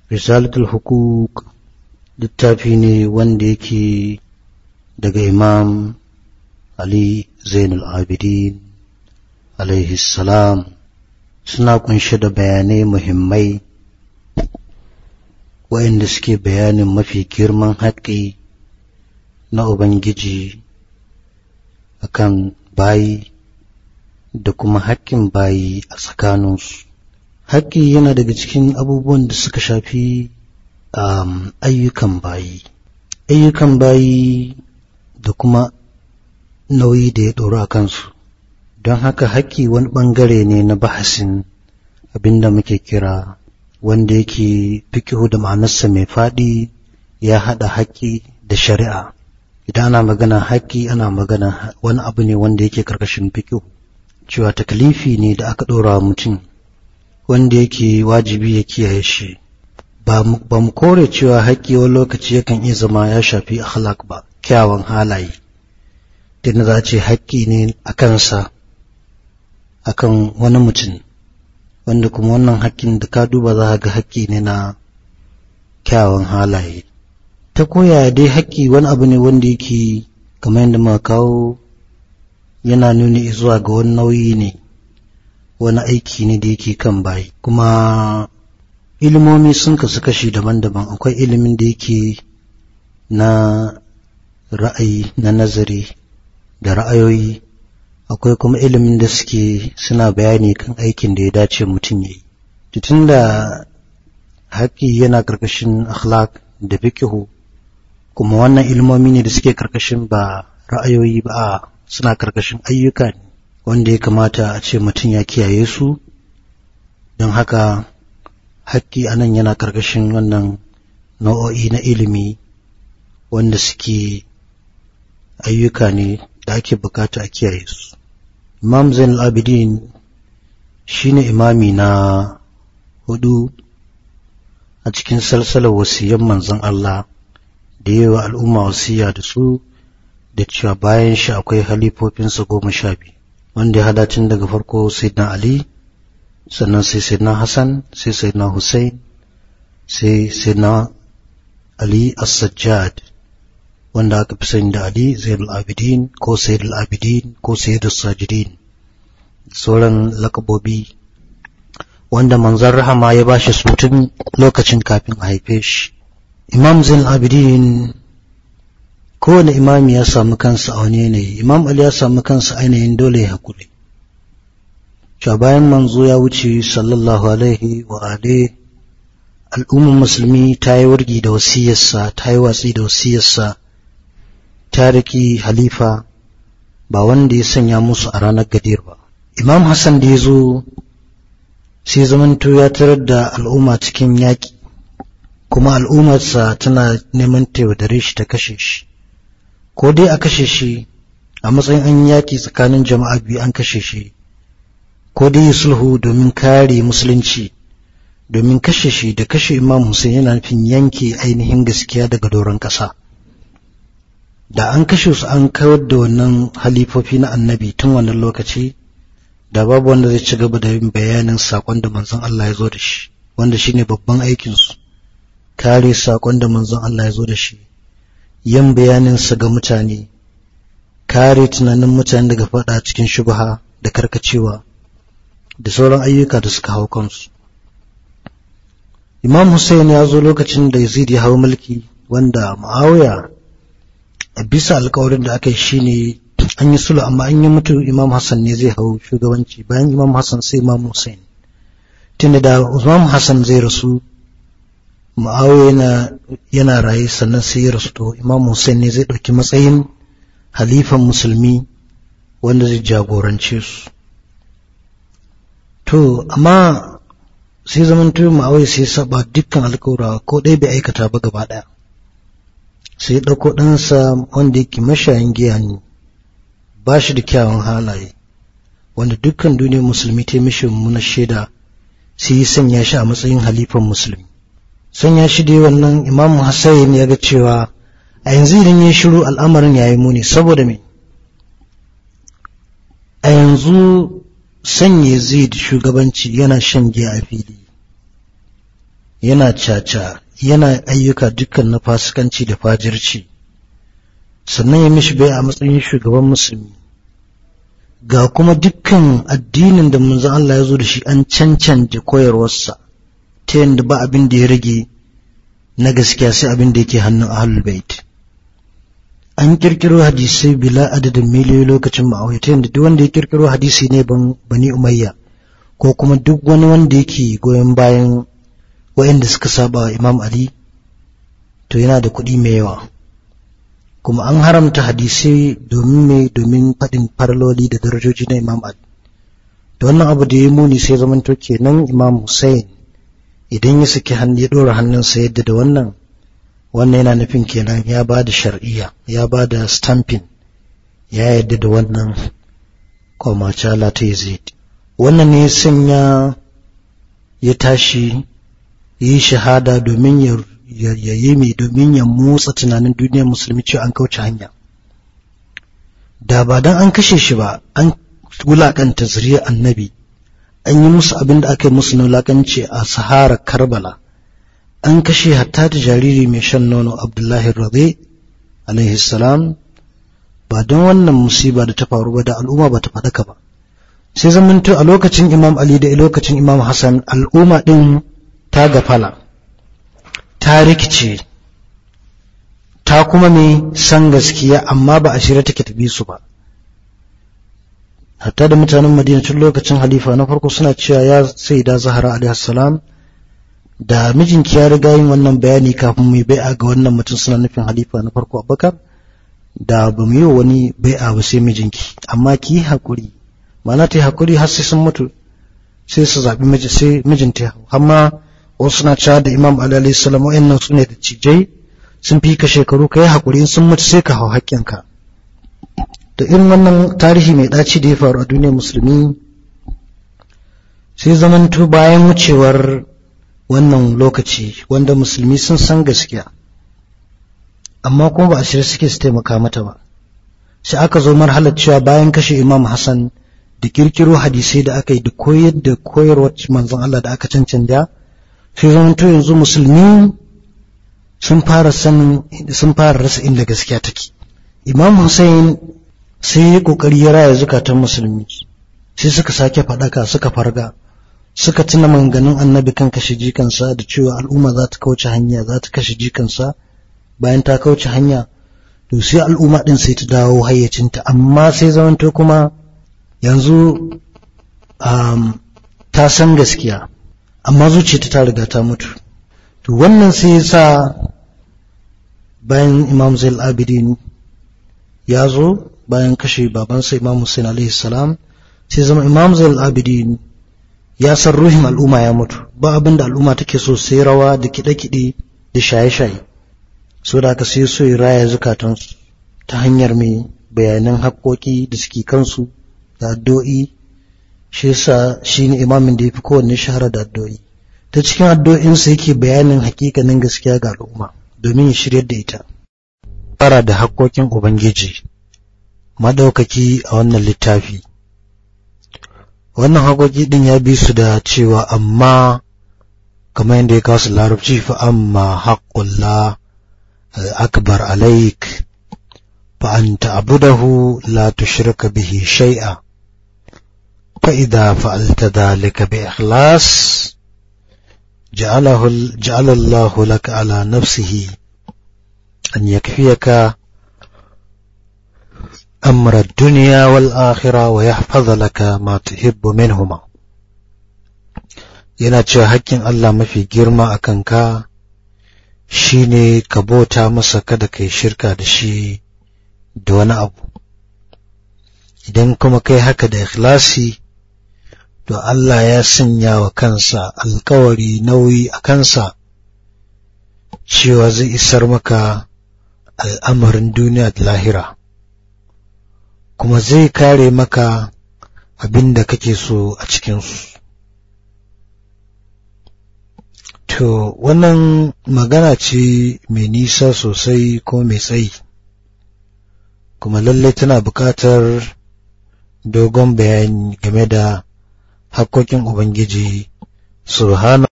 Risalatul Hukuk littafi ne wanda yake daga Imam Ali Zainul Abidin alaihi salam, suna kunshe da bayanai muhimmai waɗanda suke bayanin mafi girman haƙƙi na Ubangiji akan bayi da kuma haƙƙin bayi a tsakaninsu. Haƙƙi yana daga cikin abubuwan da suka shafi ayyukan bayi da kuma nauyi da ya ɗoro a kansu. Don haka haƙƙi wani ɓangare ne na bahasin abinda muke kira wanda yake fikihu da ma'anarsa mai faɗi, ya haɗa haƙƙi da shari'a. Idan ana magana haƙƙi ana magana wani abu ne wanda yake ƙarƙashin fikihu, cewa takalifi ne da aka ɗora mutum wanda yake wajibi ya kiyaye shi. Ba mu kore cewa haƙƙi wani lokaci yakan iya zama ya shafi akhlaq ba, kyawun halaye. Tunda za a ce haƙƙi ne a kansa akan wani mutum, wanda kuma wannan haƙƙin da ka duba za ga haƙƙi ne na kyawun halaye. Ta koya dai haƙƙi wani abu ne wanda yake kamar yadda muka kawo, yana nuni zuwa ga wani nauyi ne, wani aiki ne da yake kan bayi. Kuma ilimomi sun kasu kashi daban-daban. Akwai ilimin da yake na ra'ayi, na nazari da ra'ayoyi. Akwai kuma ilimin da suna bayani kan aikin da ya dace mutum ya yi. Tun da haƙƙi yana ƙarƙashin akhlaq da fiqhu, kuma wannan ilimomi ne da suke ƙarƙashin ba ra'ayoyi ba, suna ƙarƙashin ayyuka ne wanda ya kamata a ce mutum ya kiyaye su. Don haka haƙƙi anan yana ƙarƙashin wannan nau'o'i na ilimi wanda suke ayyuka ne da ake bukata a kiyaye su. Imam Zainul Abidin shine imami na 4 a cikin salsalar wasiyan manzon Allah da yawa al'umma wasiya da su, da cewa bayan shi akwai halifofinsa 12, wanda ya hada tun daga farko Sayyidina Ali, sannan sai Sayyidina Hassan, sai Sayyidina Hussein, sai Sayyidina Ali As-Sajjad, wanda aka fi sani da Ali Zainul Abidin ko Sayyidul Abidin ko Sayyidus Sajidin, sauran lakabobi wanda manzon rahama ya bashi su tun lokacin kafin a haife shi. Imam Zainul Abidin, kowane imami ya samu kansa a wani yanayi. Imam Ali ya samu kansa ainihin dole ya haƙuri. Cewa bayan manzo ya wuce sallallahu alaihi wa alihi, al'ummar musulmi ta yi wargi da wasiyarsa, ta yi watsi da wasiyarsa, ta riki halifa ba wanda ya sanya musu a ranar Gadir ba. Imam Hassan da ya zo sai zamanto ya tarar da al'umma cikin yaƙi, kuma al'ummarsa tana neman taimake shi ta kashe shi, ko dai a kashe shi a matsayin an yaƙi tsakanin jama'a biyu an kashe shi, ko dai yi sulhu domin kare musulunci. Domin kashe shi da kashe Imam Hussein yana nufin yanke ainihin gaskiya daga doron ƙasa. Da an kashe su an kawar da wannan halifofi na annabi tun wannan lokaci, da babu wanda zai ci gaba da yin bayanin saƙon da manzon Allah ya zo da shi, wanda shine babban aikinsu, kare saƙon da manzon Allah ya zo da shi, yin bayaninsa ga mutane, kare tunanin mutane daga faɗa cikin shubha da karkacewa da sauran ayyuka da suka hau kansu. Imam Hussein ya zo lokacin da Yazid ya hau mulki, wanda Muawiya a bisa alƙawarin da aka yi shine an yi sulhu, amma an yi mutu Imam Hassan ne zai hau shugabanci. Bayan Imam Hassan sai Imam Hussein. Tunda da Imam Hassan zai rasu, Muawiya yana raye, sannan sai ya rasu, to Imam Hussein ne zai ɗauki matsayin halifan musulmi wanda zai jagorance su. To amma sai zamanto Muawiya sai saba dukkan alƙawura, ko dai bai aikata ba gaba ɗaya. Sai ɗauko ɗansa wanda yake mashayin giya ne, ba shi da kyawun halaye, wanda dukkan duniyar musulmi ta mishi mummunar shaida, sai ya sanya shi a matsayin halifan musulmi. Sanya shi dai wannan Imam Hussein ya ga cewa a yanzu idan ya shiru al'amarin yayi muni. Saboda me? A yanzu sanya Yazid shugabanci yana shan giya a fili, yana caca, yana ayyuka dukkan na fasikanci da fajirci, sannan ya mishi bai a matsayin shugaban musulmi, ga kuma dukkan addinin da manzon Allah ya zo da shi an cancanta koyarwarsa ta yadda ba abin da ya rage na gaskiya sai abin da yake hannun ahlul bait. An kirkiro hadisai bila adadin miliyoyi lokacin Muawiya, ta yadda duk wanda ya kirkiro hadisi ne bani Umayya ko kuma duk wani wanda yake goyon bayan waɗanda suka saba wa Imam Ali to yana da kuɗi mai yawa. Kuma an haramta hadisai domin faɗin farloli da darajoji na Imam Ali. Da wannan abu da ya muni sai zamanto kenan Imam Hussein idan ya saki hannu ya ɗora hannunsa yadda da wannan yana nufin kenan ya ba da shar'iyya, ya ba da stamping, ya yadda da wannan kwamacala ta Yazid. Wannan ne sanya ya tashi yi shahada domin domin ya motsa tunanin duniyar musulmi cewa an kauce hanya. Da ba dan an kashe shi ba, an wulakanta zuriyar annabi, an yi musu abin da aka yi musu na wulakanci a Sahara Karbala, an kashe hatta da jariri mai shan nono Abdullahi Radhi alaihi salam. Ba don wannan musiba da ta faru ba da al'umma ba ta faɗaka ba. Sai zamanto a lokacin Imam Ali da lokacin Imam Hassan al'umma ɗin ta gafala, ta rikice, ta kuma mai san gaskiya amma ba a shirye take ta bi su ba. Hatta da mutanen Madina tun lokacin halifa na farko suna cewa ya Sayyida Zahra alaihi salam, da mijinki ya riga yin wannan bayani kafin mu yi bai'a ga wannan mutum, suna nufin halifa na farko Abubakar, da ba mu yi wani bai'a ba sai mijinki, amma ki yi hakuri, ma'ana ta yi hakuri har sai sun mutu, sai su zaɓi mijinta. Amma wasu na cewa da Imam Ali alayhi salam wa'annan su ne da cijai, sun fi ka shekaru, ka yi hakuri, in sun mutu sai ka hau haƙƙinka. Da irin wannan tarihi mai ɗaci da ya faru a duniyar musulmi, sai zamanto bayan wucewar wannan lokaci wanda musulmi sun san gaskiya amma kuma ba a shirye suke su taimaka mata ba, sai aka zo marhalar cewa bayan kashe Imam Hassan da kirkiro hadisai da aka yi da koyar da koyarwar manzon Allah da aka cancanta, sai zamanto yanzu musulmi sun fara rasa inda gaskiya take. Imam Hussein sai ya kokari ya raya zukatan musulmi, sai suka sake faɗaka, suka farga, suka tuna maganganun annabi kan kashe jikansa da cewa al'umma za ta kauce hanya, za ta kashe jikansa. Bayan ta kauce hanya to sai al'umma din sai ta dawo hayyacinta, amma sai zamanto kuma yanzu ta san gaskiya amma zuciyarta ta riga ta mutu. To wannan sai ya sa bayan Imam Zainul Abidin ya zo, bayan kashe babansa Imam Hussein alaihi salam, sai zama Imam Zainul Abidin ya san ruhin al'umma ya mutu, ba abin da al'umma take so sai rawa da kiɗe-kiɗe da shaye-shaye. So da aka sai so ya raya zukatansu ta hanyar mai bayanan haƙoƙi da suke kansu da addu'o'i. Shi yasa shi ne imamin da ya fi kowanne shahara da addu'o'i. Ta cikin addu'o'insa yake bayanin hakikanin gaskiya ga al'umma domin ya shiryar da ita. Fara da haƙoƙin Ubangiji madaukaki a wannan littafi. Wannan haƙoƙi ɗin ya bi su da cewa amma, kamar yadda ya kawo su larabci, fa amma haqqullah akbar alaik fa an ta'budahu la tushrika bihi shay'a fa idha fa'alta dhalika bi ikhlas ja'ala Allahu laka ala nafsihi an yakfiyaka أمر الدنيا والآخرة ويحفظ لك ما تحب منهما. yana cewa haƙƙin Allah mafi girma a kanka shine ka bauta masa, kada kai shirka da shi da wani abu. Idan kuma kai haka da ikhlasi, to Allah ya sanya wa kansa alkawari nauyi a kansa cewa zai isar maka al'amarin duniya da lahira, kuma zai kare maka abin da kake so a cikinsu. To, wannan magana ce mai nisa sosai ko mai tsayi, kuma lallai tana buƙatar dogon bayani game da haƙƙoƙin Ubangiji subhanahu